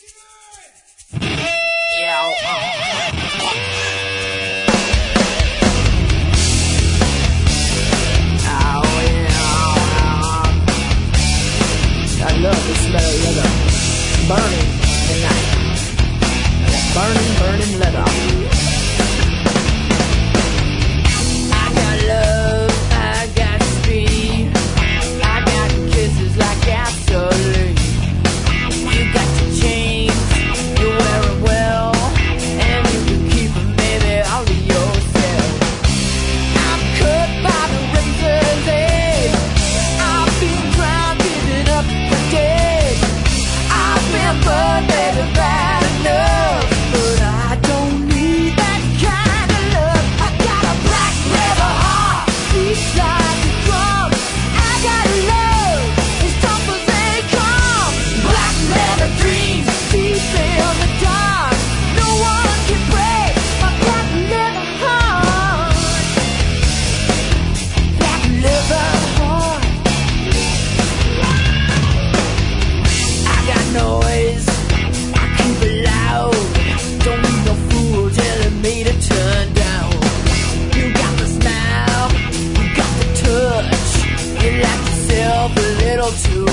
I love the smell of leather burning tonight. Burning, burning leather. I got love, I got speed, I got kisses like gasoline. You got your chains, you wear it well, and you can keep them, baby, all to yourself. I'm cut by the razor's edge, I've been drowned, giving up for dead. I've been burned, baby, bad enough, but I don't need that kind of love. I got a black leather heart, beats like a drum. I got love, as tough as they come. Black leather dreams, deep in the dark. No one can break my black leather heart. Black leather heart. I got noise, I keep it loud. Don't need no fool telling me to turn down. You got the smile, you got the touch. You like yourself a little too